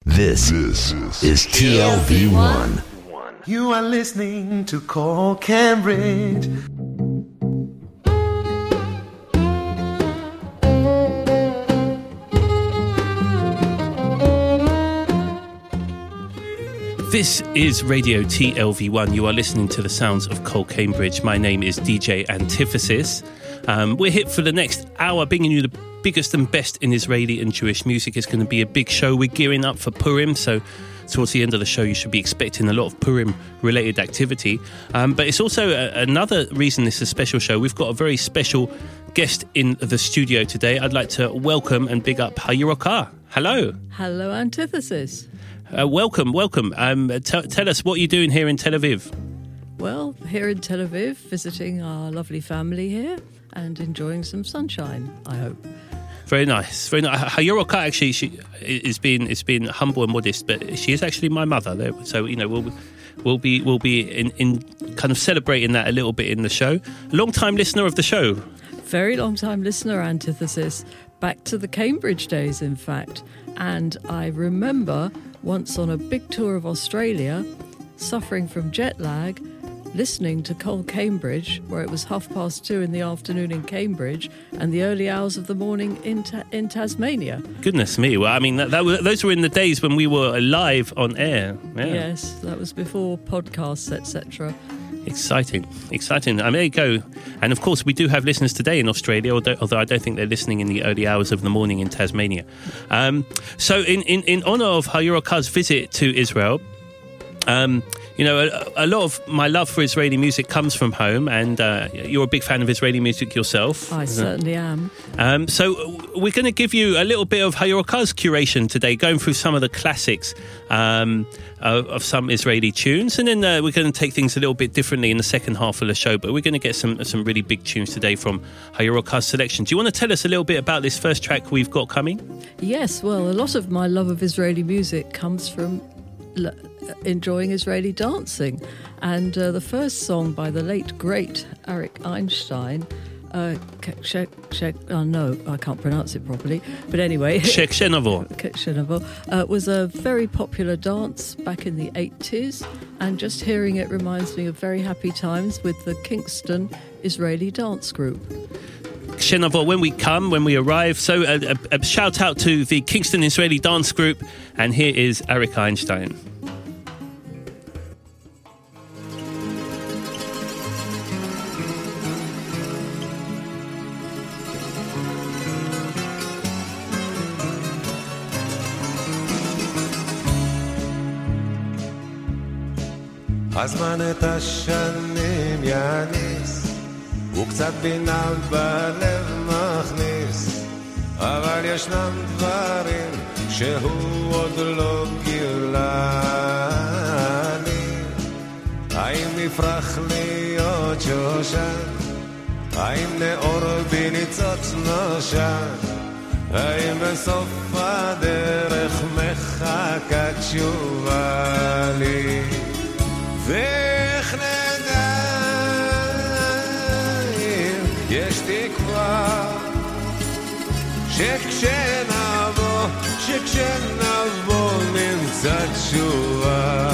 This is TLV1. You are listening to Call Cambridge. This is Radio TLV1. You are listening to the sounds of Cole Cambridge. My name is DJ Antithesis. We're here for the next hour, bringing you the biggest and best in Israeli and Jewish music. It's going to be a big show. We're gearing up for Purim, so towards the end of the show, you should be expecting a lot of Purim-related activity. But it's also another reason this is a special show. We've got a very special guest in the studio today. I'd like to welcome and big up Hayir Oka. Hello. Hello, Antithesis. Welcome. Tell us what you're doing here in Tel Aviv. Well, here in Tel Aviv, visiting our lovely family here and enjoying some sunshine, I hope. Very nice. Hayir Oka, actually, she is being humble and modest, but she is actually my mother. So we'll be in kind of celebrating that a little bit in the show. Long-time listener of the show. Very long-time listener, Antithesis. Back to the Cambridge days, in fact. And I remember once on a big tour of Australia, suffering from jet lag, listening to Cole Cambridge, where it was 2:30 in the afternoon in Cambridge and the early hours of the morning in Tasmania. Goodness me. Well, I mean, those were in the days when we were live on air. Yeah. Yes, that was before podcasts, etc. Exciting. I mean, there you go. And of course, we do have listeners today in Australia, although I don't think they're listening in the early hours of the morning in Tasmania. So in honour of Hayir Oka's visit to Israel, a lot of my love for Israeli music comes from home, and you're a big fan of Israeli music yourself. I certainly am. So we're going to give you a little bit of Hayir Oka's curation today, going through some of the classics of some Israeli tunes, and then we're going to take things a little bit differently in the second half of the show, but we're going to get some really big tunes today from Hayir Oka's selection. Do you want to tell us a little bit about this first track we've got coming? Yes, well, a lot of my love of Israeli music comes from enjoying Israeli dancing, and the first song by the late great Arik Einstein, no, I can't pronounce it properly, but anyway, Shekshenavo, was a very popular dance back in the 80s, and just hearing it reminds me of very happy times with the Kingston Israeli Dance Group. Shenavo, when we arrive. So a shout out to the Kingston Israeli Dance Group, and here is Arik Einstein. הזמן את השנים יניס, וקצת בינה בלב מכניס, אבל ישנם דברים שהוא עוד לא גילה לי. האם נפרח להיות שושן? האם נאור בניצוץ נושן? האם בסוף הדרך מחכה תשובה לי? ואיך נדע אם יש תקווה שכשנבוא נמצא תשובה.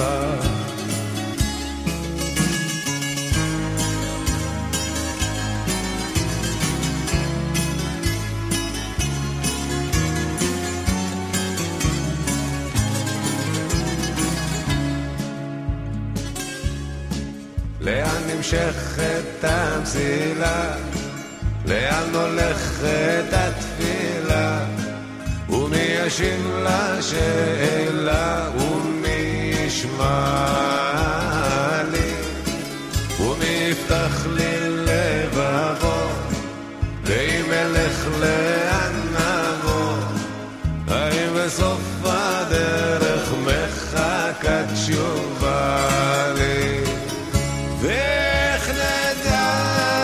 לאן נמשכת המסילה? לאן הולכת התפילה? ומי ישיב לשאלה? ומי ישמע לי? ומי יפתח לי לבבו? ואם אלך לאן נבוא? האם בסוף הדרך מחכה תשובה לי? ואיך נדע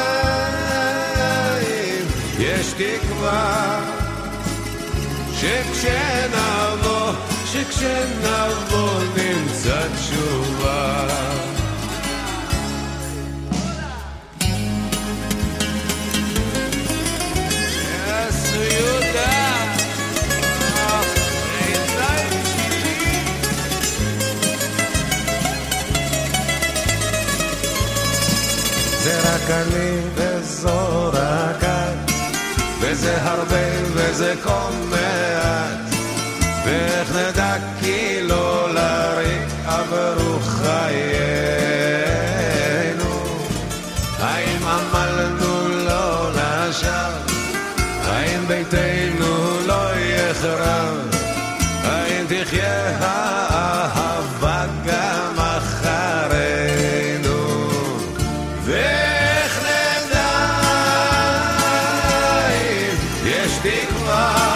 אם יש תקווה שכשנבוא נמצא תשובה. Yes, you die. רק אני וזו רק את, וזה הרבה וזה כה מעט, ואיך נדע כי לא לריק עברו חיינו. האם עמלנו לא לשווא, האם ביתנו לא יחרב, האם תחיה האהבה גם אחרינו, ואיך נדע אם יש תקווה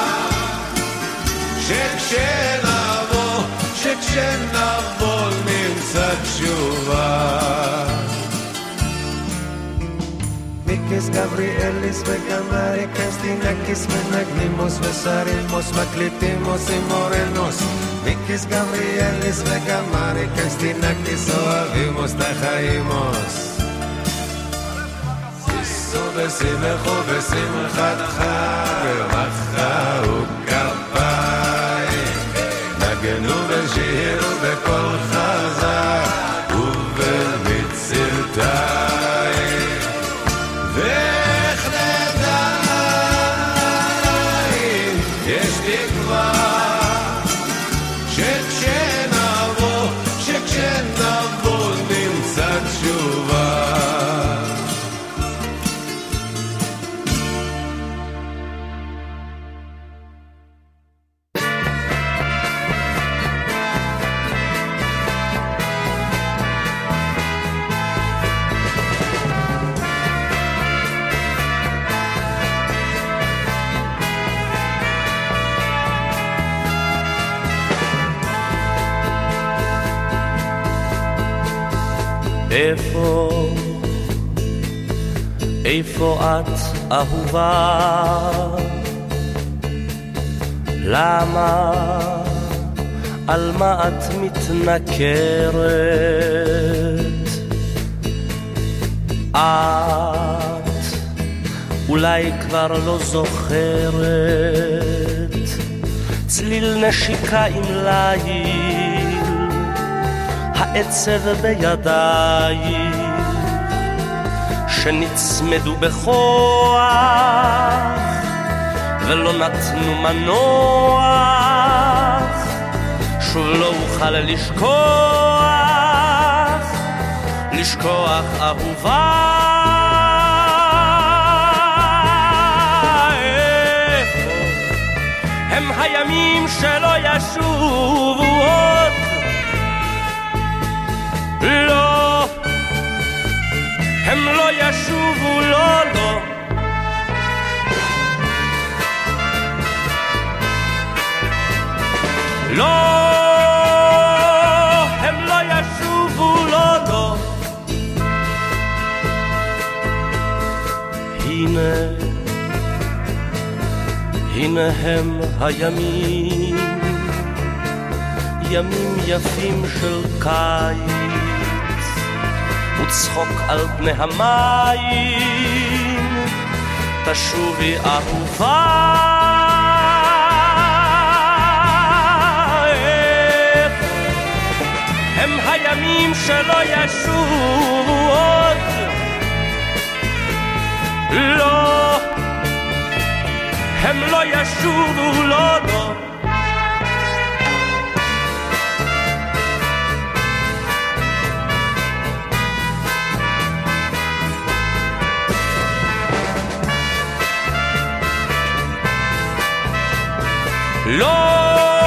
שכשנבוא נמצא תשובה. מיקס גבריאליס וגם אריקס טינקיס מנגנימוס ושרימוס מקליטים עושים מורנוס. מיקס גבריאליס וגם אריקס טינקיס אוהבימוס תחיימוס. שישו ושמחו בשמחתך ומחאו כפיים, נגנו ושירו בכל חזק ובמצלתיים, ואיך נדע אם יש תקווה שכשנבוא נמצא תשובה. איפה את אהובה? למה? על מה את מתנכרת? את אולי כבר לא זוכרת צליל נשיקה עם ליל, העצב בידיים שנצמדו בכוח ולא נתנו מנוח, שוב לא אוכל לשכוח אהובה. איפה הם הימים שלא ישובו עוד? לא, הם לא ישובו, לא, לא. לא, הם לא ישובו, לא, לא. הנה הם הימים, ימים יפים של קיץ וצחוק על פני המים, תשובי אהובה. הם הימים שלא ישובו עוד, לא, הם לא ישובו, לא, לא. לא,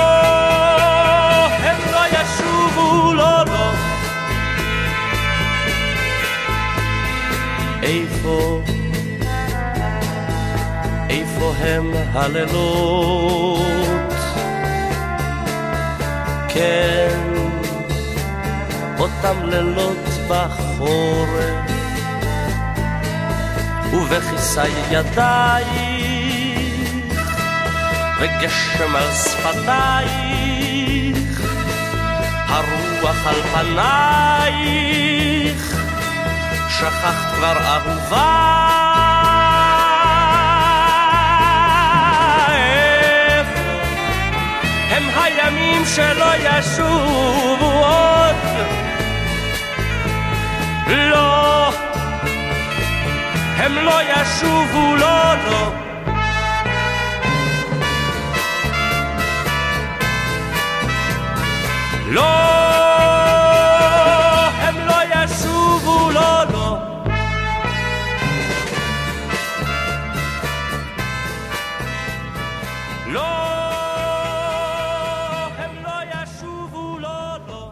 הם לא ישובו, לא, לא. איפה הם הלילות? כן, אותם לילות בחורף ובכיסי ידייך וגשם על שפתייך, הרוח על פנייך, שכחת כבר אהובה. איפה הם הימים שלא ישובו עוד? לא, הם לא ישובו, לא, לא. לא, הם לא ישובו, לא, לא. לא, הם לא ישובו, לא, לא.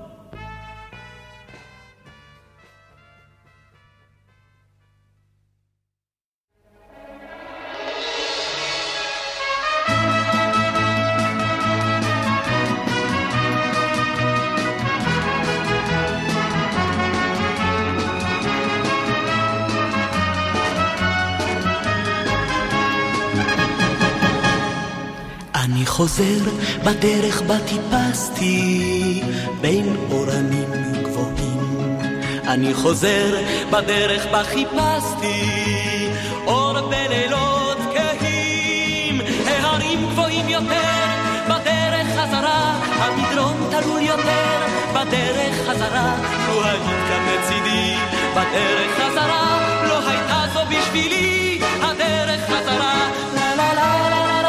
אני חוזר בדרך בה טיפסתי בין אורנים גבוהים. אני חוזר בדרך בה חיפשתי אור בלילות כהים. ההרים גבוהים יותר בדרך חזרה, המדרון תלול יותר בדרך חזרה. לו היית כאן לצידי בדרך חזרה, לא הייתה זו בשבילי הדרך חזרה. לה לה לה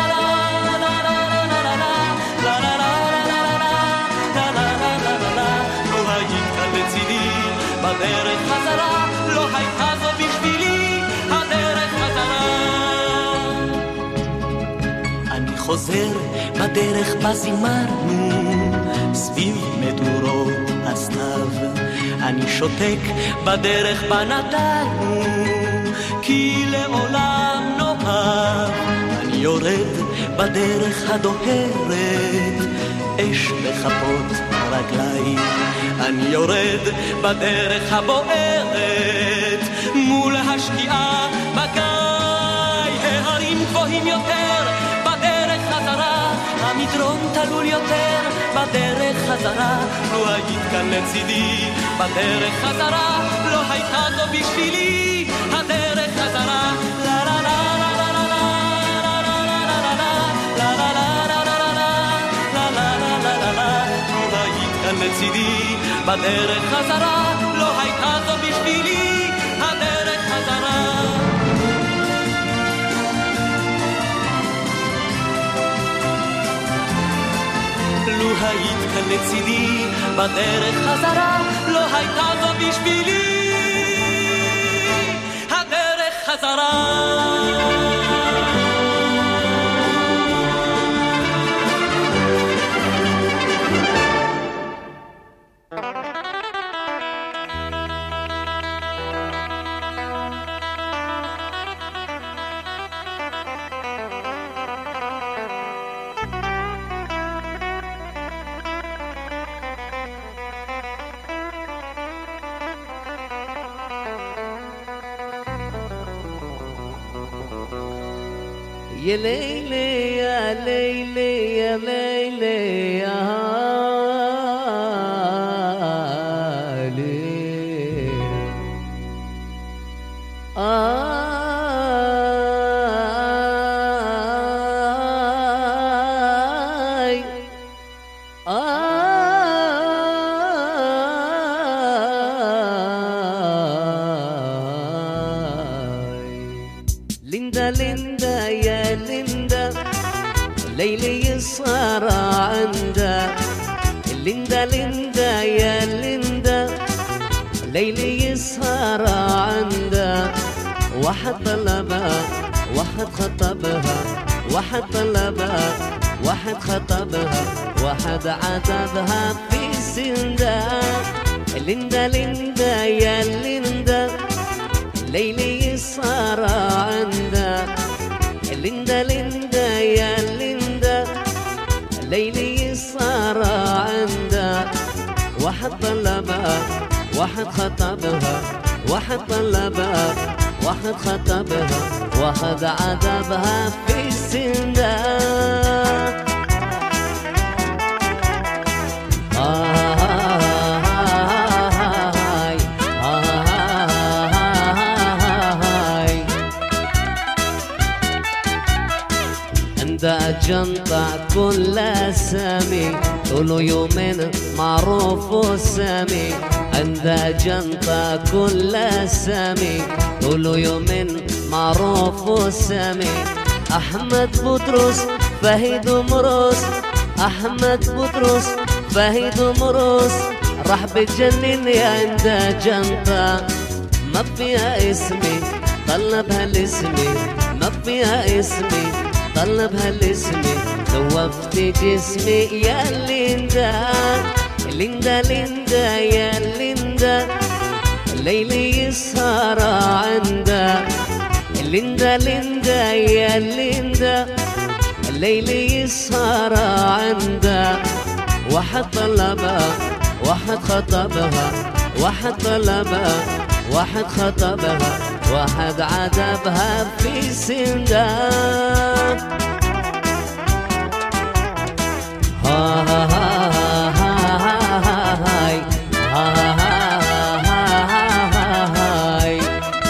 בדרך חזרה, לא הייתה זו בשבילי הדרך חזרה. אני חוזר בדרך בה זימרנו סביב מדורות הסתיו. אני שותק בדרך בה נדלנו כי לעולם נאהב. אני יורד בדרך הדוהרת אש בכפות רגליים. אני יורד בדרך הבוערת מול השקיעה בגיא. ההרים גבוהים יותר בדרך חזרה, המדרון תלול יותר בדרך חזרה. לו היית כאן לצידי בדרך חזרה, לא הייתה זו בשבילי הדרך חזרה. לה לה לה לה לה לה לה לה לה לה לה. לו היית כאן לצידי בדרך חזרה, לא הייתה זו בשבילי הדרך חזרה. לו היית כאן לצידי בדרך חזרה, לא הייתה זו בשבילי הדרך חזרה. يا ليلي يا ليلي يا ليلي يا ليندا ليندا يا ليندا ليلي صار عندا. ليندا ليندا يا ليندا ليلي صار عندا. واحد طلبها واحد خطبها، واحد طلبها واحد خطبها، واحد عاتبها في سندا. ليندا ليندا يا ليندا ليلي صار عندا. ليندا ليندا يا ليندا ليلي صار عندا. واحد طلبها واحد خطبها، واحد طلبها واحد خطبها، واحد عذبها في السندا. عندها جنطة كل سامي طول يومين معروف وسامي. عندها جنطة كل سامي طول يومين معروف وسامي أحمد بطرس فهيد ومروس أحمد بطرس فهيد ومروس راح بتجنني عند جنطة ما فيها اسمي طلبها لاسمي ما فيها اسمي طلبها لاسمي ذوبت جسمي يا ليندا ليندا ليندا يا ليندا ليلي يسهر عندها ليندا ليندا يا ليندا ليلي يسهر عندها واحد طلبها واحد خطبها واحد طلبها واحد خطبها واحد عذبها في سندا ها ها ها ها ها هاي ها ها ها هاي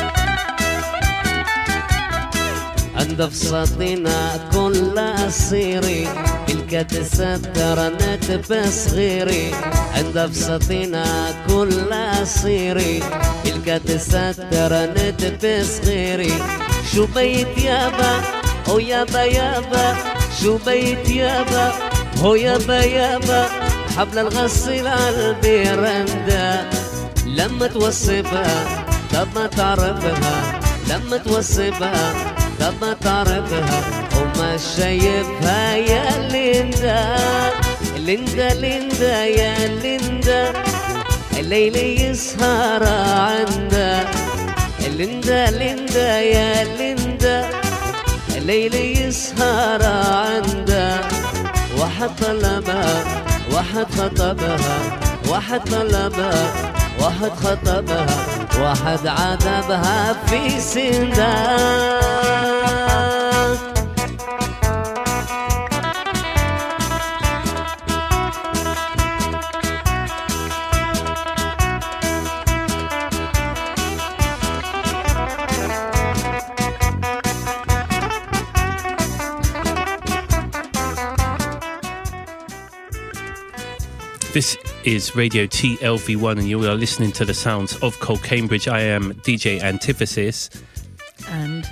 عند فسطينا كل أصيري بالكتستر نتبه صغيري عند فسطينا كل أصيري بالكتستر نتبه صغيري شو بيت يابا أو يابا يابا شو بيت يابا هو يابا يابا حبل الغسيل على البيرندا لما توصفها طب ما تعرفها لما توصفها طب ما تعرفها وما شايفها يا ليندا ليندا ليندا يا ليندا الليل يسهر عندها ليندا ليندا يا ليندا الليل يسهر عندها واحد طلبها واحد خطبها واحد طلبها واحد خطبها واحد عذبها في سندا This is Radio TLV1 and you are listening to the sounds of Cole Cambridge. I am DJ Antithesis. And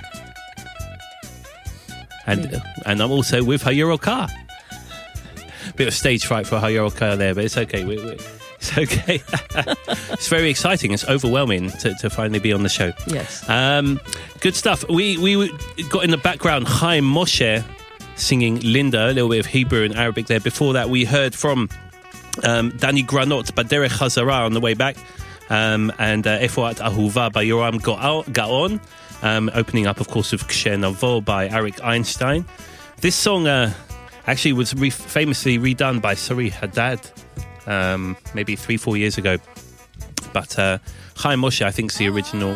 I'm also with Hayuro Ka. Bit of stage fright for Hayuro Ka there, but it's okay. It's okay. It's very exciting. It's overwhelming to finally be on the show. yes. Good stuff. We got in the background Chaim Moshe singing Linda, a little bit of Hebrew and Arabic there. Before that, we heard from Danny Granot, Baderech Hazara on the way back, and Efoat Ahuva by Yoram Gaon, opening up, of course, with Ksher Navo by Arik Einstein. This song actually was famously redone by Sari Haddad maybe 3-4 years ago, but Chaim Moshe, I think, is the original,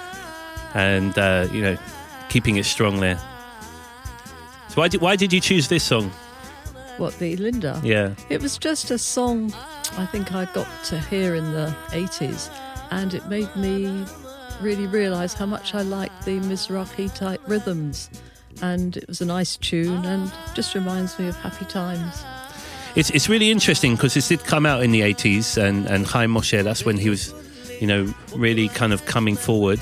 and keeping it strong there. So why did you choose this song? What, the Linda? Yeah. It was just a song I think I got to hear in the 80s, and it made me really realise how much I liked the Mizrahi type rhythms, and it was a nice tune and just reminds me of happy times. It's really interesting because this did come out in the 80s, and Chaim Moshe, that's when he was, really kind of coming forward.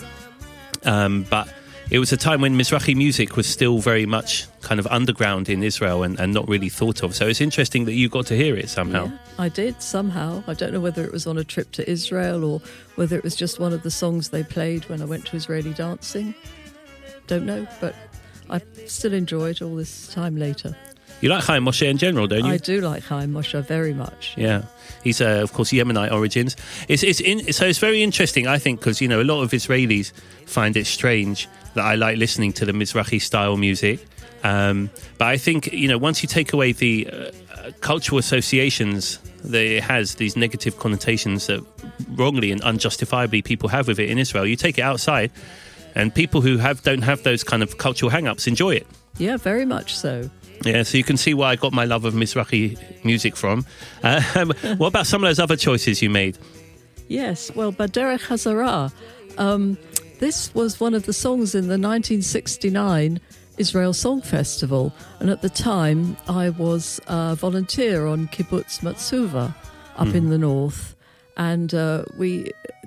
But it was a time when Mizrahi music was still very much kind of underground in Israel and not really thought of. So it's interesting that you got to hear it somehow. Yeah, I did somehow. I don't know whether it was on a trip to Israel or whether it was just one of the songs they played when I went to Israeli dancing. Don't know, but I still enjoy it all this time later. You like Chaim Moshe in general, don't you? I do like Chaim Moshe very much. Yeah. He's, of course, Yemenite origins. So it's very interesting, I think, because, a lot of Israelis find it strange that I like listening to the Mizrahi style music. But I think, once you take away the cultural associations that it has, these negative connotations that wrongly and unjustifiably people have with it in Israel, you take it outside and people who don't have those kind of cultural hang-ups enjoy it. Yeah, very much so. Yeah, so you can see where I got my love of Mizrahi music from. What about some of those other choices you made? Yes, well, Baderech Hazara. This was one of the songs in the 1969 Israel Song Festival. And at the time, I was a volunteer on Kibbutz Matsuva up in the north. And we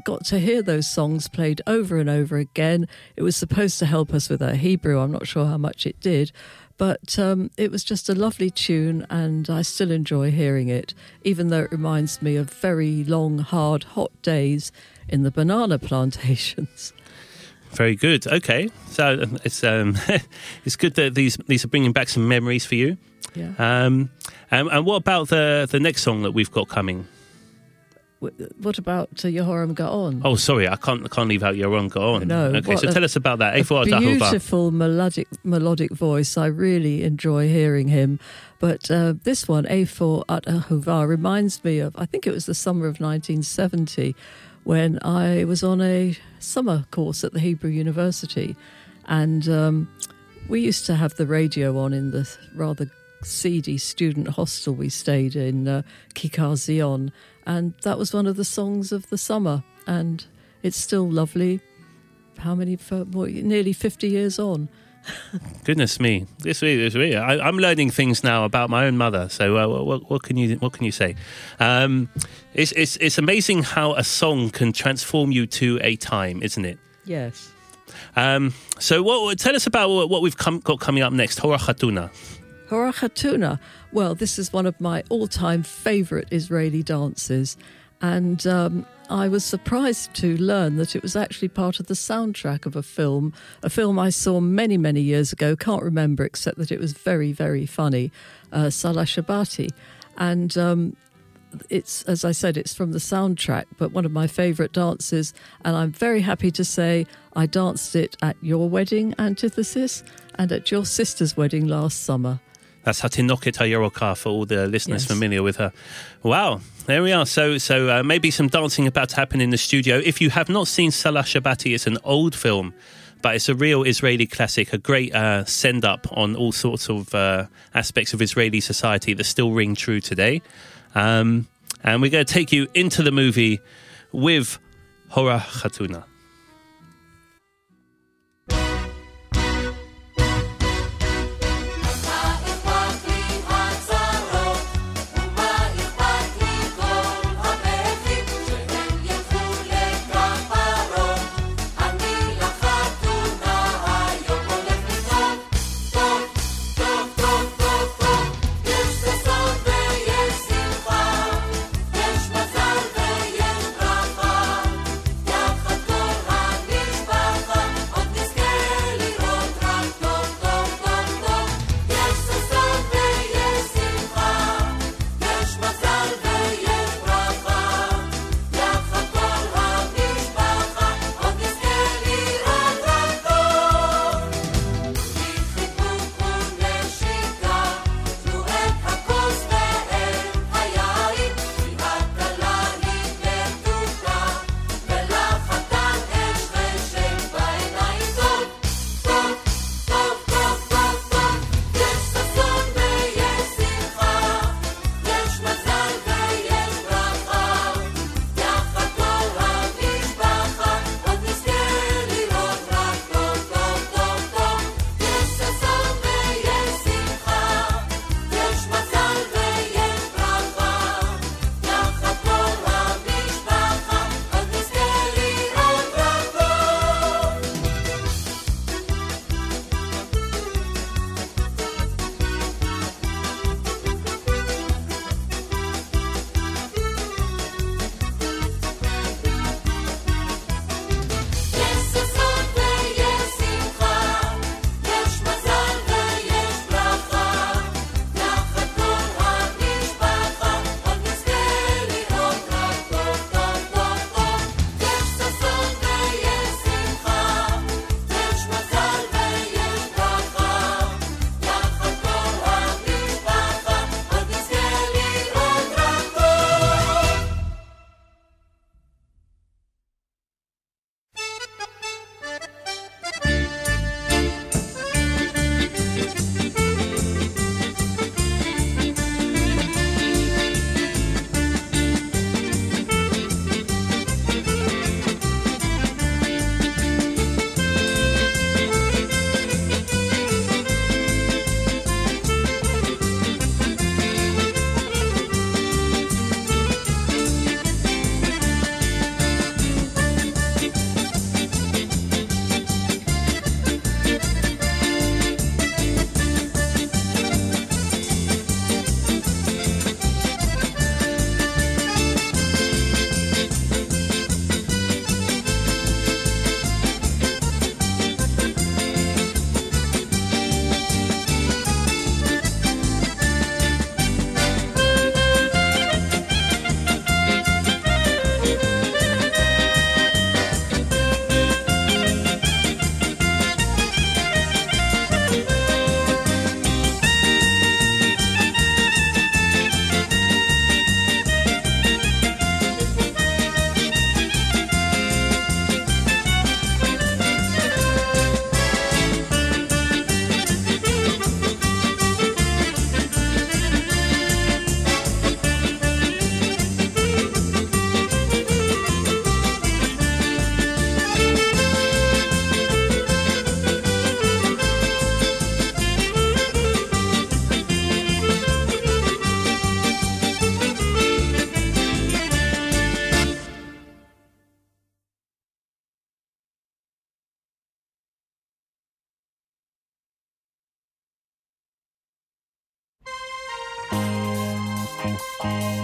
got to hear those songs played over and over again. It was supposed to help us with our Hebrew. I'm not sure how much it did, but it was just a lovely tune, and I still enjoy hearing it, even though it reminds me of very long, hard, hot days in the banana plantations. Very good. Okay, so it's it's good that these are bringing back some memories for you. Yeah. And what about the next song that we've got coming? What about Yehoram Gaon? Oh, sorry, I can't leave out Yehoram Gaon. No. Okay, so tell us about that. Beautiful melodic voice. I really enjoy hearing him. But this one, A4 at Ahuvah, reminds me of, I think it was the summer of 1970, when I was on a summer course at the Hebrew University, and we used to have the radio on in the rather seedy student hostel we stayed in, Kikar Zion, and that was one of the songs of the summer, and it's still lovely. Nearly 50 years on. Goodness me, this really. I'm learning things now about my own mother. So what can you say? It's amazing how a song can transform you to a time, isn't it? Yes. So tell us about what we've got coming up next. Hora Chatuna. Hora Chatuna. Well, this is one of my all-time favourite Israeli dances, and I was surprised to learn that it was actually part of the soundtrack of a film I saw many, many years ago. Can't remember, except that it was very, very funny, Salah Shabati. And it's, as I said, it's from the soundtrack, but one of my favourite dances, and I'm very happy to say I danced it at your wedding, Antithesis, and at your sister's wedding last summer. That's Hatinoket HaYeroka for all the listeners familiar with her. Wow, there we are. So maybe some dancing about to happen in the studio. If you have not seen Salah Shabati, it's an old film, but it's a real Israeli classic, a great send-up on all sorts of aspects of Israeli society that still ring true today. And we're going to take you into the movie with Hora Chatuna. יש מזל ויש ברכה, יחד כל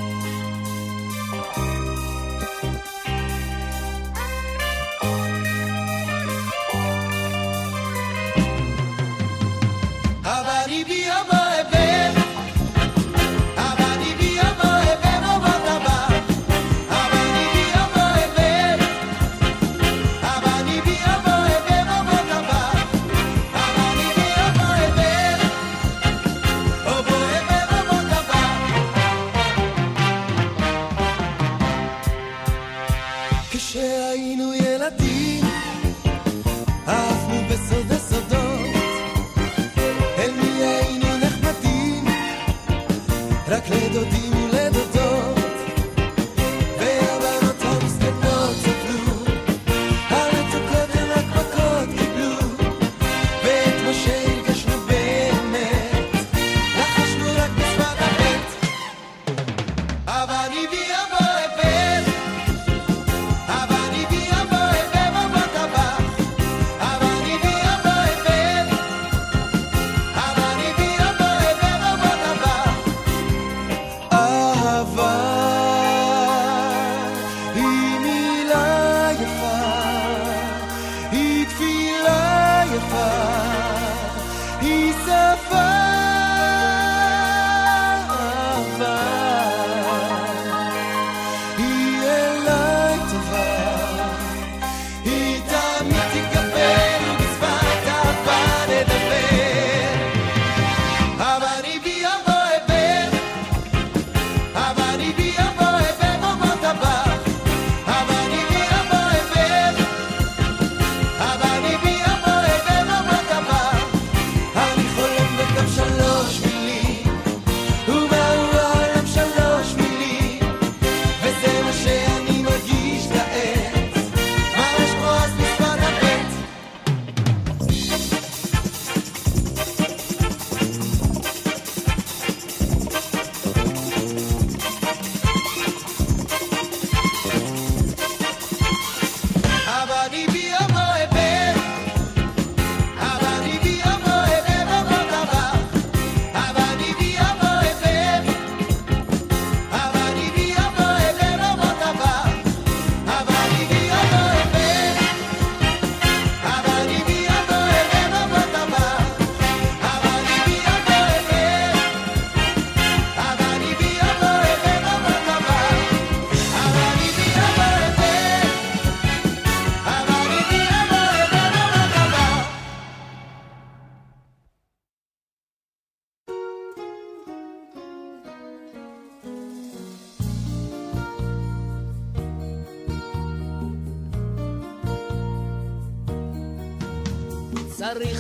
צריך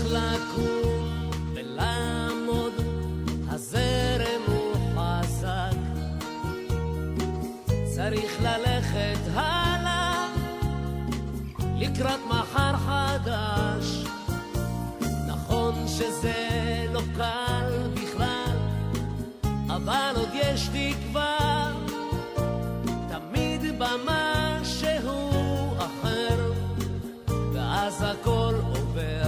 לקום ולעמוד, הזרם הוא חזק. צריך ללכת הלאה, לקראת מחר חדש. נכון שזה לא קל בכלל, אבל עוד יש תקווה. תמיד במשהו אחר, ואז הכל עובר.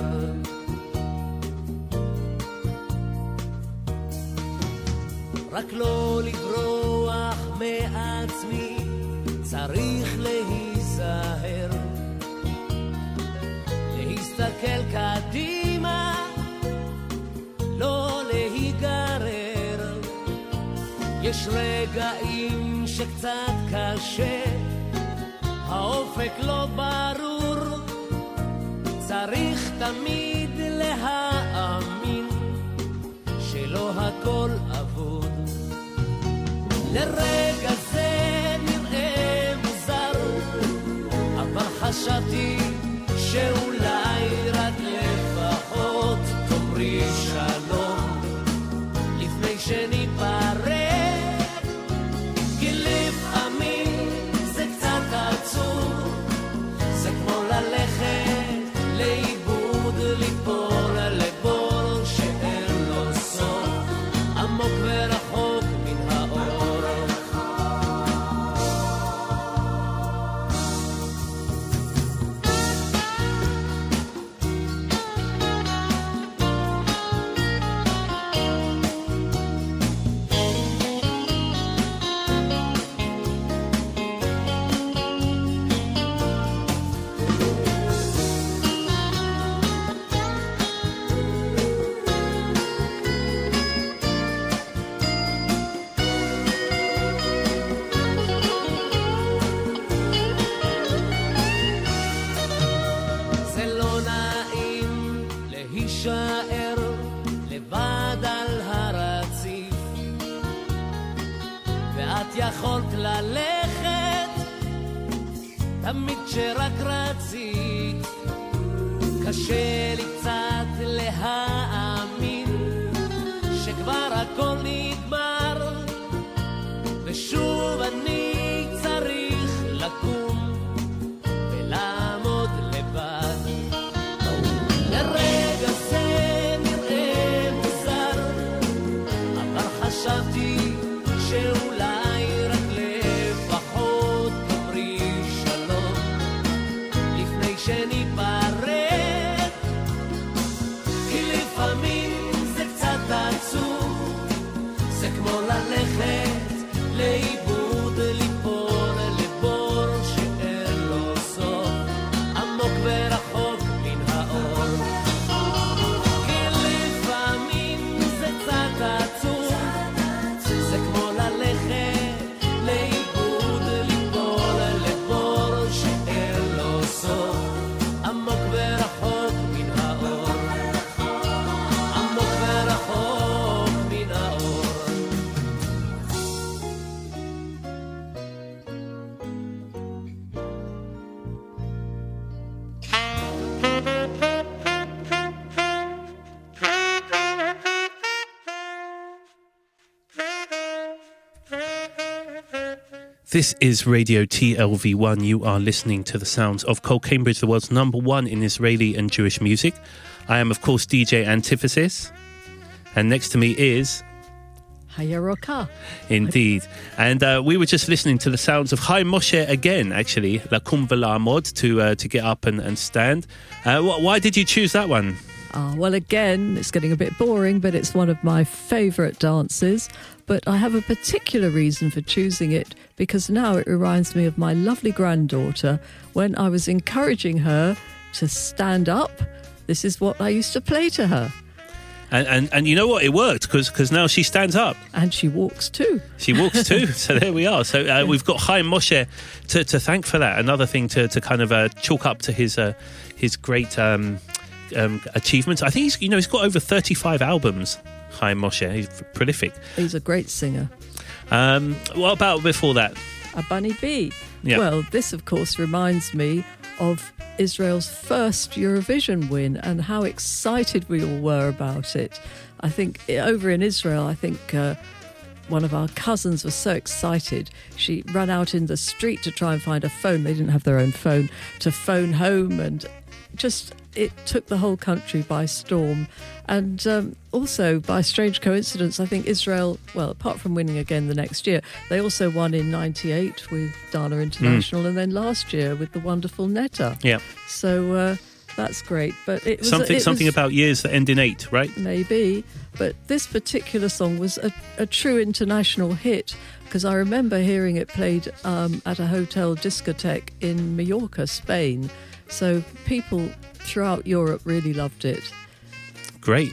רק לא לברוח מעצמי, צריך להיזהר, להסתכל קדימה, לא להיגרר. יש רגעים שקצת קשה, האופק לא ברור, צריך תמיד להאמין שלא הכל אבוד. לרגע זה נראה מוזר, אבל חשבתי שאולי רק לפחות תאמרי שלום לפני שניפרד, כי לפעמים זה קצת עצוב, זה כמו ללכת לאיבוד, ליפול לבור שאין לו סוף, עמוק ורחוק מן האור. ללכת תמיד שרק רצית קשה לי קצת להאמין שכבר הכל נגמר ושוב אני צריך לקום ולעמוד לבד לרגע זה נראה מוזר אבל חשבתי שאולי רק לפחות תאמרי שלום לפני שניפרד כי לפעמים זה קצת עצוב זה כמו ללכת לאיבוד ליפול לבור שאין לו סוף עמוק ורחוק מן האור כי לפעמים זה קצת עצוב זה כמו ללכת לאיבוד ליפול לבור שאין לו סוף עמוק ורחוק מן האור עמוק ורחוק מן האור This is Radio TLV1. You are listening to the sounds of Cole Cambridge, the world's number one in Israeli and Jewish music. I am, of course, DJ Antithesis. And next to me is... Hayaroka. Indeed. And we were just listening to the sounds of Chaim Moshe again, actually, Lakum V'La'amod, to get up and stand. Why did you choose that one? Well, again, it's getting a bit boring, but it's one of my favourite dances. But I have a particular reason for choosing it, because now it reminds me of my lovely granddaughter. When I was encouraging her to stand up, this is what I used to play to her. And you know what? It worked, because now she stands up. And she walks too. She walks too. So there we are. So we've got Chaim Moshe to thank for that. Another thing to kind of chalk up to his great achievements. I think he's got over 35 albums. Chaim Moshe, he's prolific. He's a great singer. What about before that? Abani B. Yeah. Well, this of course reminds me of Israel's first Eurovision win and how excited we all were about it. I think over in Israel, one of our cousins was so excited. She ran out in the street to try and find a phone. They didn't have their own phone, to phone home, and just it took the whole country by storm. And also, by strange coincidence, I think Israel, well, apart from winning again the next year, they also won in 98 with Dana International and then last year with the wonderful Netta. Yeah. So that's great. But it was something about years that end in 8, right? Maybe. But this particular song was a true international hit, because I remember hearing it played at a hotel discotheque in Mallorca, Spain. So people throughout Europe really loved it. Great.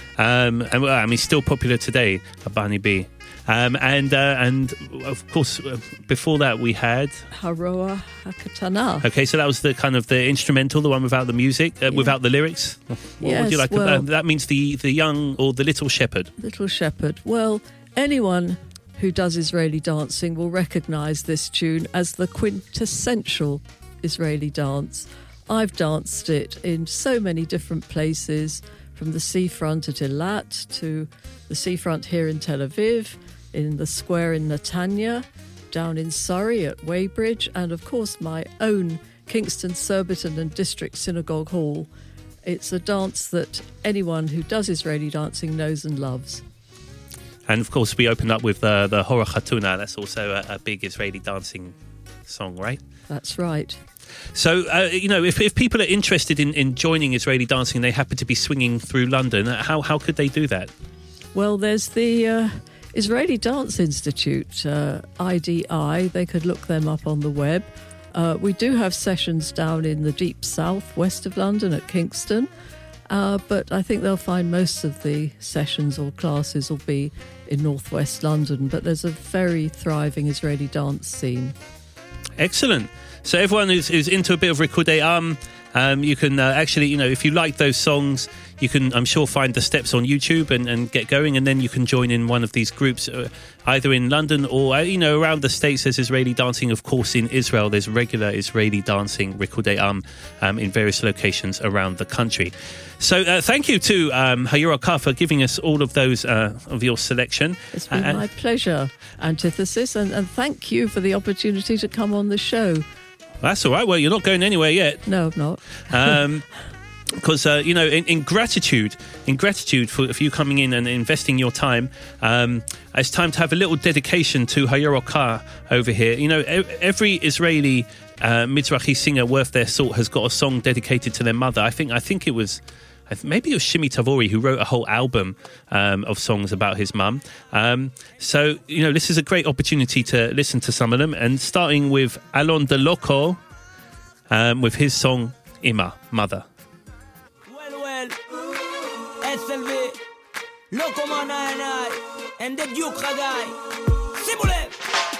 And still popular today, Abani B. And of course, before that we had Haroa Hakatana. Okay, so that was the kind of the instrumental, the one without the music, without the lyrics. What would you like? That means the young or the little shepherd. Little shepherd. Well, anyone who does Israeli dancing will recognise this tune as the quintessential Israeli dance. I've danced it in so many different places, from the seafront at Eilat to the seafront here in Tel Aviv, in the square in Netanya, down in Surrey at Weybridge, and of course my own Kingston, Surbiton and District Synagogue Hall. It's a dance that anyone who does Israeli dancing knows and loves. And of course we opened up with the Hora Chatuna. That's also a big Israeli dancing song, right? That's right. So, if people are interested in joining Israeli dancing and they happen to be swinging through London, how could they do that? Well, there's the Israeli Dance Institute, IDI. They could look them up on the web. We do have sessions down in the deep south, west of London at Kingston. But I think they'll find most of the sessions or classes will be in northwest London. But there's a very thriving Israeli dance scene. Excellent. So everyone who's into a bit of Rikudei You can actually, if you like those songs, you can, I'm sure, find the steps on YouTube and get going, and then you can join in one of these groups, either in London or, around the States. There's Israeli dancing, of course, in Israel. There's regular Israeli dancing, Rikudei in various locations around the country. So thank you to Hayura Kar for giving us all of those of your selection. It's been my pleasure, Antithesis, and thank you for the opportunity to come on the show. That's all right. Well, you're not going anywhere yet. No, I'm not. Because in gratitude for you coming in and investing your time, it's time to have a little dedication to Hayura Kar over here. Every Israeli Mizrahi singer worth their salt has got a song dedicated to their mother. I think it was maybe it was Shimi Tavori who wrote a whole album of songs about his mum. So this is a great opportunity to listen to some of them, and starting with Alon De Loco with his song Ima, Mother. SLV, Loco Manai, and the Duke Ragai. Simulev!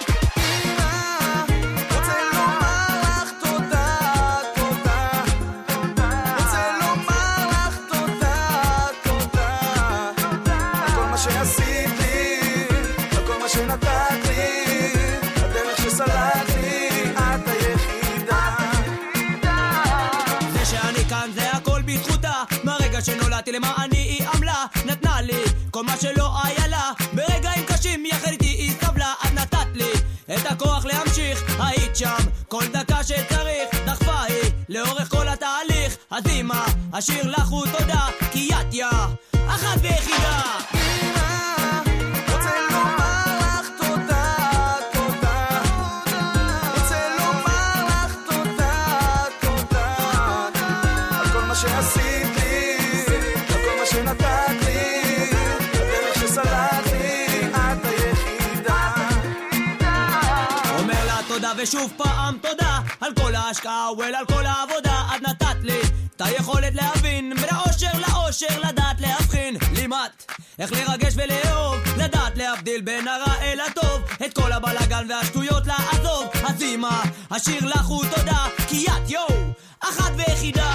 שנולדתי למעני היא עמלה נתנה לי כל מה שלא היה לה ברגעים קשים יחד איתי היא סבלה את נתת לי את הכוח להמשיך היית שם כל דקה שצריך דחפה היא לאורך כל התהליך אז אמא אשיר לך ותודה כי את יא אחת ויחידה רוצה לומר לך תודה תודה רוצה לומר לך תודה תודה על כל מה שעשית שנתת לי, הדרך שסלת לי, את היחידה. אומר לה תודה ושוב פעם תודה, על כל ההשקעה ועל כל העבודה, את נתת לי, את היכולת להבין, בין האושר לאושר, לדעת להבחין, לימדת, איך לרגש ולאהוב, לדעת להבדיל בין הרע אל הטוב, את כל הבלגן והשטויות לעזוב, אז אמא, אשיר לך ותודה, כי את יו, אחת ויחידה.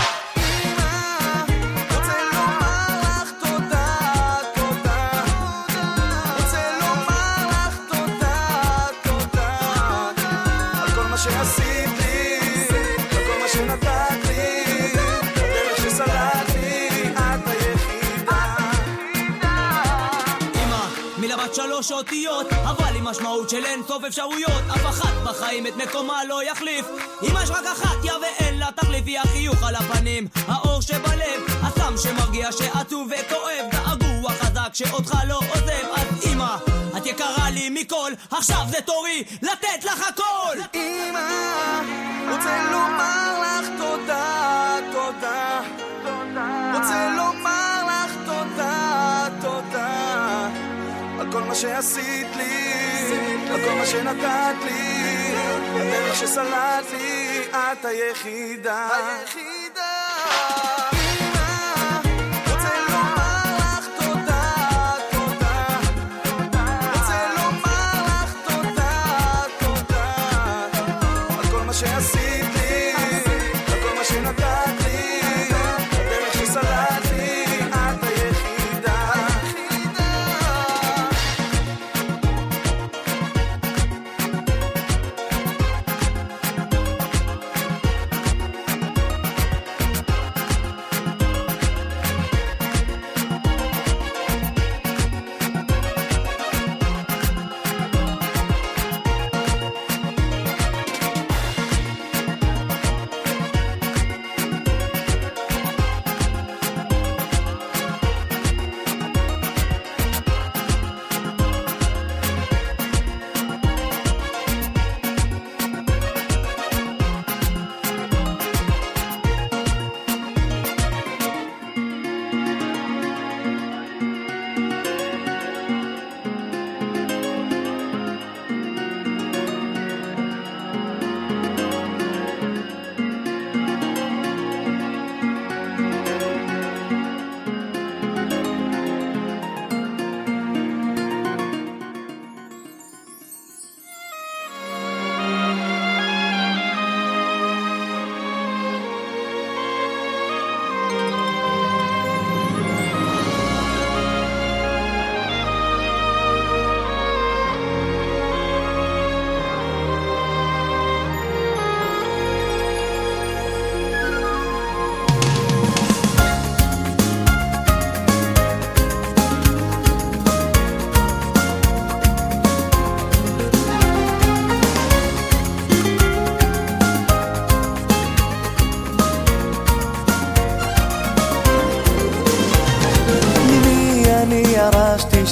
שעשית לי, וכל מה שנתת לי, הדרך שסלת לי, את היחידה. אמא, מילה בת 3 אותיות, אבל עם משמעות של אין סוף אפשרויות, אף אחת בחיים את מקומה לא יחליף. אמא יש רק אחת יא ואין לה תחליף, היא החיוך על הפנים, האור שבלב, הסם שמרגיע שעצוב וכואב, געגוע חזק שאותך לא עוזב, אז אמא, את יקרה לי מכל, עכשיו זה תורי לתת לך הכל. אמא, רוצה לומר לך תודה, תודה. רוצה לומר לך תודה, תודה. על כל מה שעשית לי, על כל מה שנתת לי, הדרך שסלת לי, את היחידה. היחידה. שעשית לי, על כל מה שנתת לי, הדרך שסלת לי, את היחידה.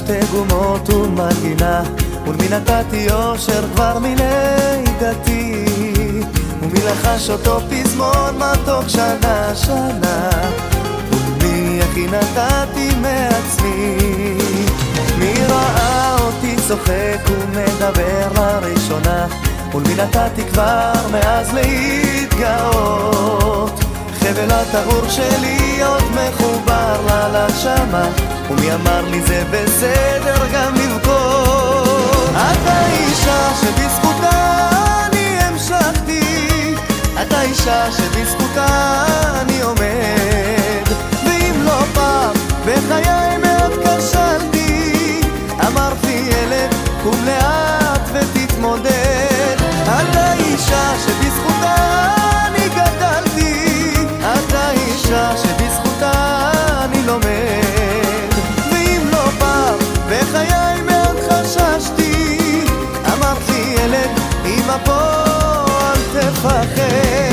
שתי גומות ומנגינה, ולמי נתתי אושר כבר מלידתי, ומי לחש אותו פזמון מתוק שנה שנה, ולמי הכי נתתי מעצמי. מי ראה אותי צוחק ומדבר לראשונה, ולמי נתתי כבר מאז להתגאות, חבל הטהור שלי עוד מחובר לנשמה, ומי אמר לי זה בסדר גם לבכות. אתה אישה שבזכותה אני המשכתי, אתה אישה שבזכותה אני עומד, ואם לא פעם בחיי מאוד כשלתי, אמרתי ילד קום לאט ותתמודד. אתה אישה שבזכותה אני גדלתי, אתה אישה שבזכותה אני לומד, ואם לא פעם בחיי מאוד חששתי, אמרתי ילד אמא פה אל תפחד.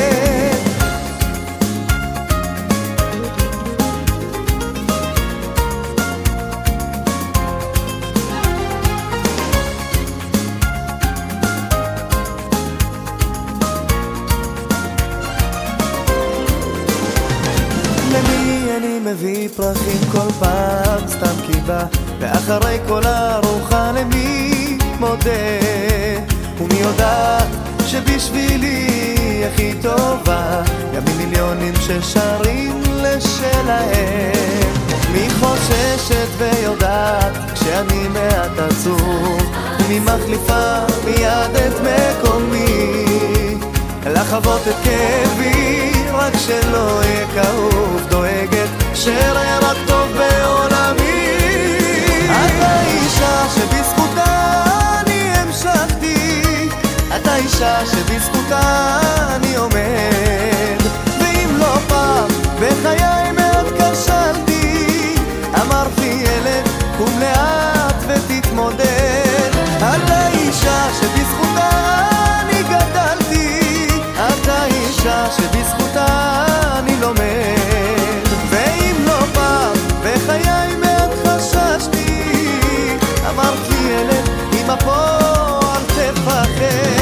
מביא פרחים כל פעם סתם קיבה, ואחרי כל ארוחה למי מודה, ומי יודעת שבשבילי הכי טובה, גם ממיליונים ששרים לשלהם. מי חוששת ויודעת כשאני מעט עצוב, ומי מחליפה מיד את מקומי, לחוות את כאבי רק שלא יהיה כאוב, דואגת שראה רק טוב בעולמי. אתה אישה שבזכותה אני המשכתי, אתה אישה שבזכותה אני עומד, ואם לא פעם בחיי מאוד כשלתי, אמרתי ילד קום לאט ותתמודד. אתה אישה שבזכותה אני גדלתי, אתה אישה שבזכותה אני לומד, ואם לא פעם בחיי מאוד חששתי, אמרתי ילד אמא פה אל תפחד.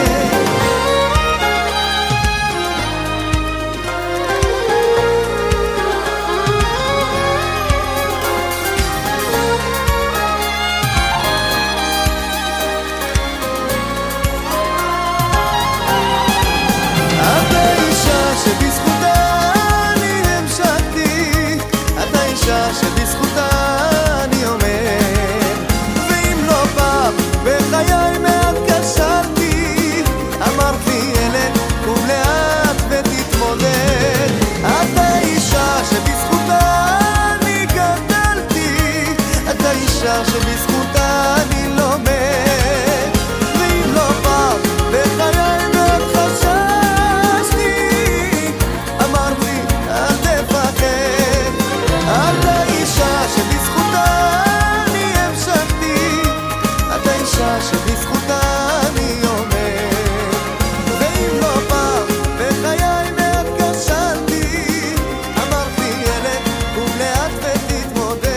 שבזכותה אני עומד, ואם לא פעם בחיי מעט כשלתי, אמרתי ילד קום לאט ותתמודד. אתה אישה שבזכותה אני גדלתי, אתה אישה שבזכותה אני לומד, ואם לא פעם בחיי מעט חששתי, אמרתי אל תפחד. אתה אישה שבזכותה אני המשכתי, אתה אישה שבזכותה אני עומד, ואם לא פעם בחיי מעט כשלתי, אמרתי ילד קום לאט ותתמודד.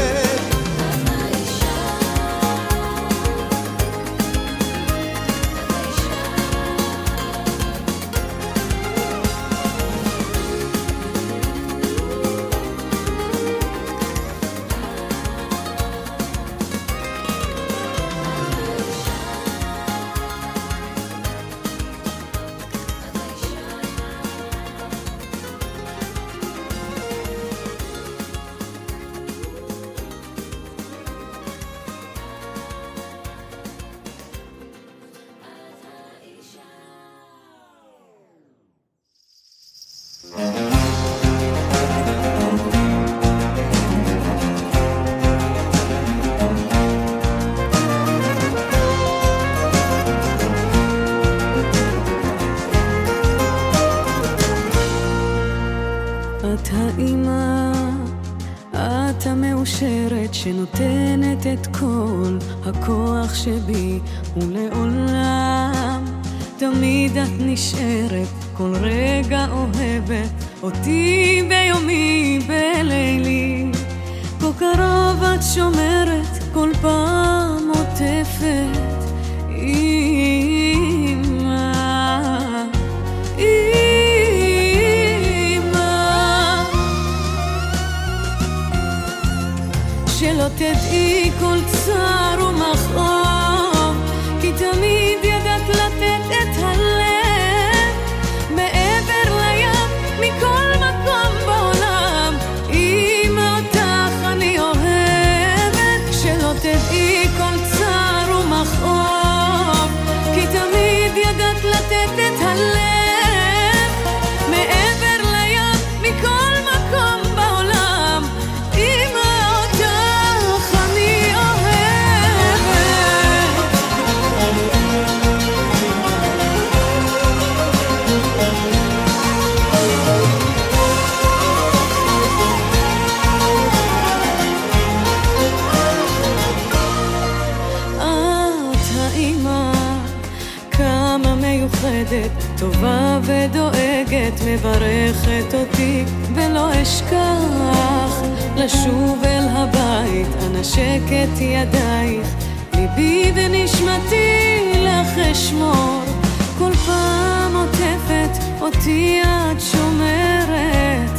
שנותנת את כל הכוח שבי, ולעולם תמיד את נשארת, כל רגע אוהבת אותי ביומי בלילי. כל קרוב את שומרת, כל פעם עוטפת. שלא תדעי כל צער ומכאוב, כי תמיד ידעת לתת את הלב מעבר לים, מכל מקום בעולם. אמא אותך אני אוהבת. שלא תדעי כל צער ומכאוב, כי תמיד ידעת לתת את הלב מעבר לים, מכל מקום בעולם. אמא טובה ודואגת, מברכת אותי ולא אשכח לשוב אל הבית, אנשק את ידייך, ליבי ונשמתי לך אשמור. כל פעם עוטפת אותי את שומרת.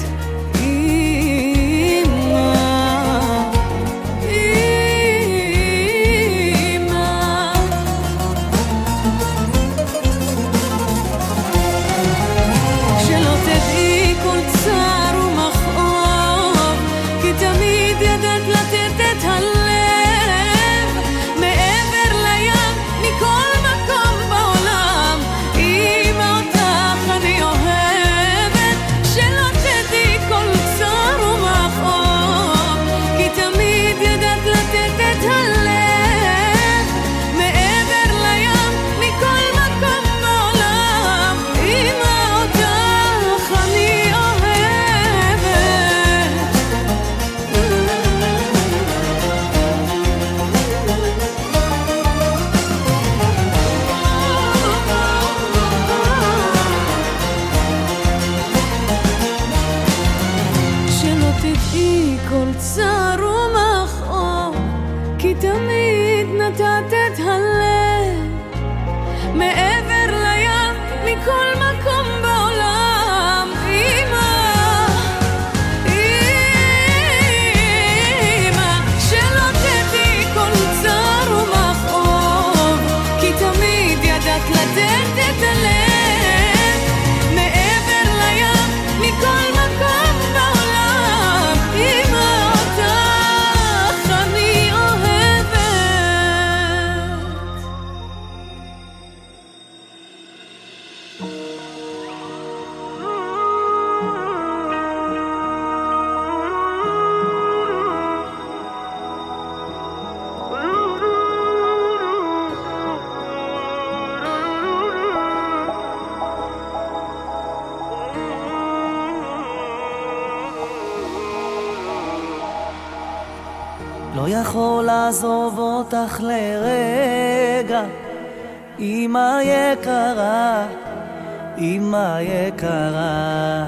לא יכול לעזוב אותך לרגע, אמא יקרה, אמא יקרה.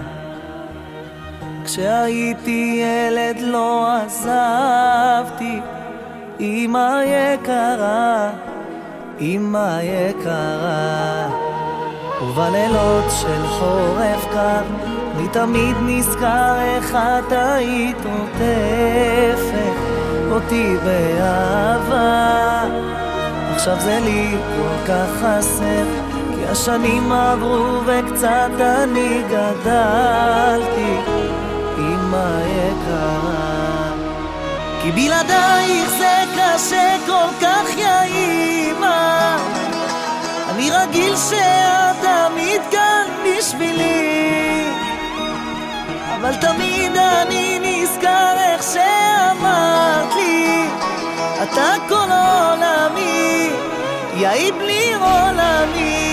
כשהייתי ילד לא עזבתי, אמא יקרה, אמא יקרה. ובלילות של חורף קר אני תמיד נזכר איך את היית עוטפת אותי באהבה. עכשיו זה לי כל כך חסר, כי השנים עברו וקצת אני גדלתי, אמא יקרה. כי בלעדייך זה קשה כל כך יא אמא, אני רגיל שאת תמיד כאן בשבילי, אבל תמיד אני נזכר איך שאמרת לי, אתה כל עולמי, יאי בלי עולמי.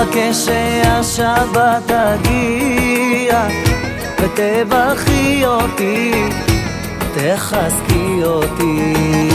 מחכה שהשבת תגיע ותברכי אותי, תחזקי אותי.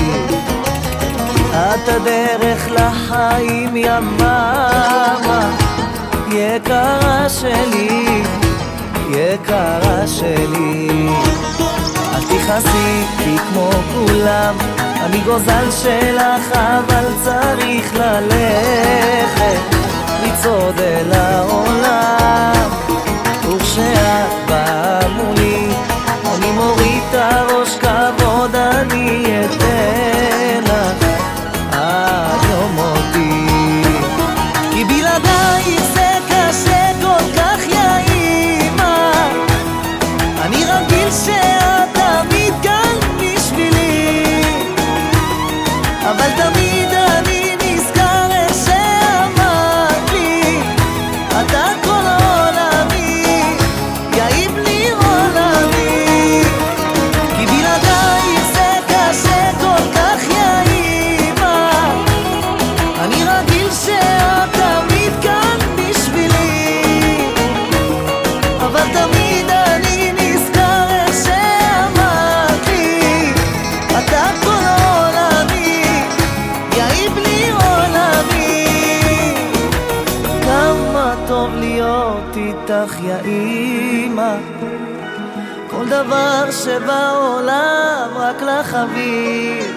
את הדרך לחיים יממה, יקרה שלי, יקרה שלי. אל תכעסי כי כמו כולם אני גוזל שלך, אבל צריך ללכת לצעוד אל העולם. וכשאת באה מולי אני מוריד את הראש, כבוד אני אתן לך עד יום מותי. כי בלעדייך זה קשה כל כך יא אמא, אני רגיל שאת תמיד כאן בשבילי, אבל תמיד אני נזכר איך שאמרת לי, אתה כל עולמי, יאים לי עולמי. כי בלעדייך זה קשה כל כך יא אמא, אני רגיל שאת תמיד כאן בשבילי, אבל תמיד אני נזכר איך שאמרת לי, אתה כל עולמי, יאים לי עולמי. כמה טוב להיות איתך יא אמא, כל דבר שבעולם רק לך אביב,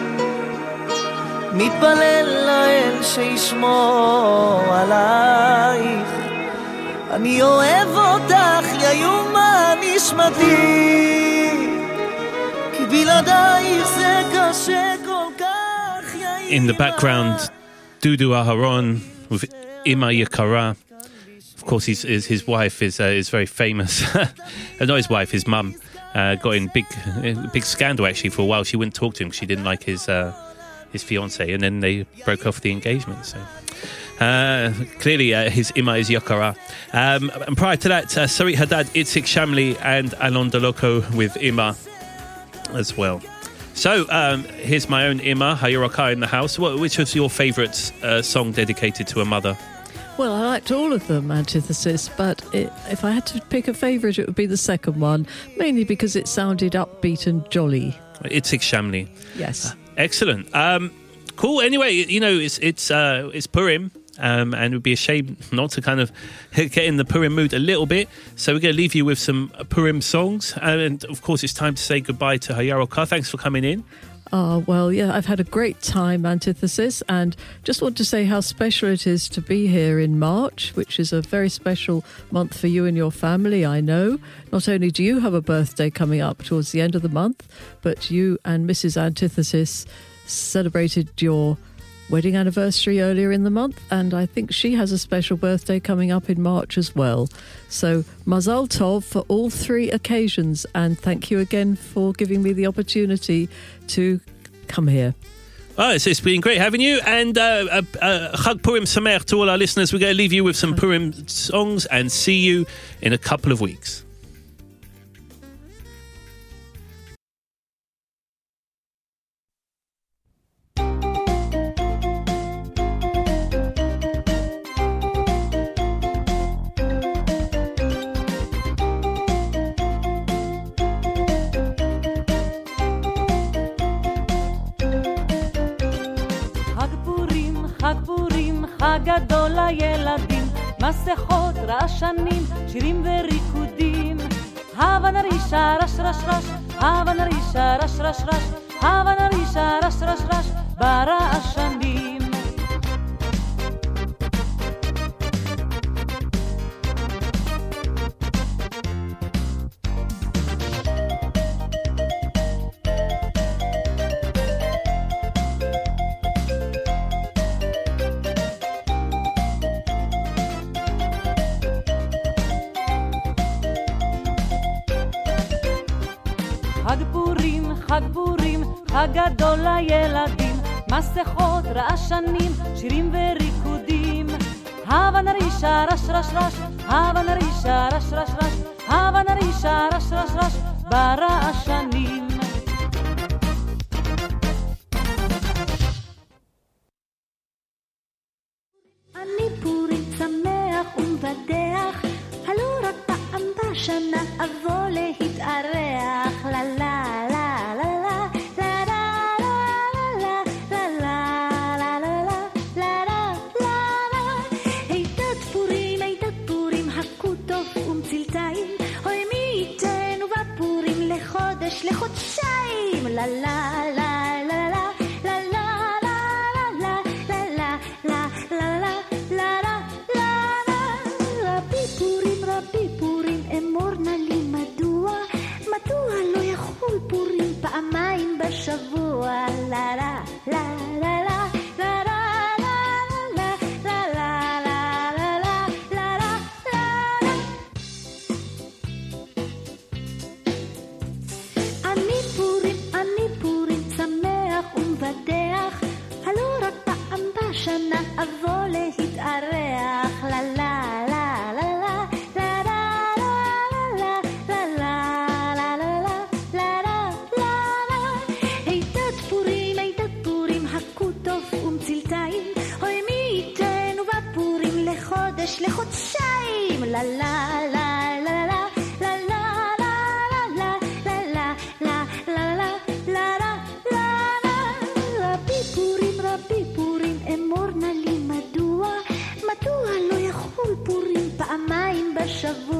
מתפלל לאל שישמור עלייך, אני אוהב אותך יא יומה נשמתי, כי בלעדייך זה קשה כל כך יא אמא. In the background, Dudu Aharon with Ima Yakara. Of course, his wife is very famous. Not his wife, his mum. Got in big scandal actually for a while. She wouldn't talk to him because she didn't like his fiancée, and then they broke off the engagement. So clearly his Ima is Yakara. And prior to that, Sarit Haddad, Itzik Shamli and Alon Deloko with Ima as well. So here's my own Ima, Hayuraka in the house. Which was your favourite song dedicated to a mother? Well, I liked all of them, Antithesis, but if I had to pick a favourite, it would be the second one, mainly because it sounded upbeat and jolly. Itzik Shamli. Yes. Excellent. Cool. Anyway, you know, it's Purim, and it would be a shame not to kind of get in the Purim mood a little bit. So we're going to leave you with some Purim songs, and of course, it's time to say goodbye to Hayaroka. Thanks for coming in. Well, yeah, I've had a great time, Antithesis, and just want to say how special it is to be here in March, which is a very special month for you and your family, I know. Not only do you have a birthday coming up towards the end of the month, but you and Mrs. Antithesis celebrated your wedding anniversary earlier in the month, and I think she has a special birthday coming up in March as well. So Mazal Tov for all three occasions, and thank you again for giving me the opportunity to come here. Oh, it's been great having you, and Chag Purim Sameach to all our listeners. We're going to leave you with some Purim songs and see you in a couple of weeks. חג גדול לילדים, מסכות, רעשנים, שירים וריקודים. הבה נרישה רש רש רש, הבה נרישה רש רש רש, הבה נרישה רש רש רש, ברעשנים. חג פורים, חג גדול לילדים, מסכות, רעשנים, שירים וריקודים. הבה נרישה רש רש רש, הבה נרישה רש רש רש, הבה נרישה רש רש רש, ברעשנים. אני פורים שמח בשנה אבוא להתארח, לה לה לה לה לה חודש לחודשיים, לה לה לה לה לה לה לה לה לה לה לה לה לה לה רבי פורים אמור נא לי מדוע לא יכול פורים פעמיים בשבוע, לה לה לה לה לה שנה אבוא להתארח, לה לה לה לה לה לה לה לה לה לה היתת פורים הכו טוב ומצלתיים, אוי מי ייתנו בפורים לחודש לחודשיים, לה לה לה לה לה אמור נא לי מדוע לא יכול פורים פעמיים בשבוע.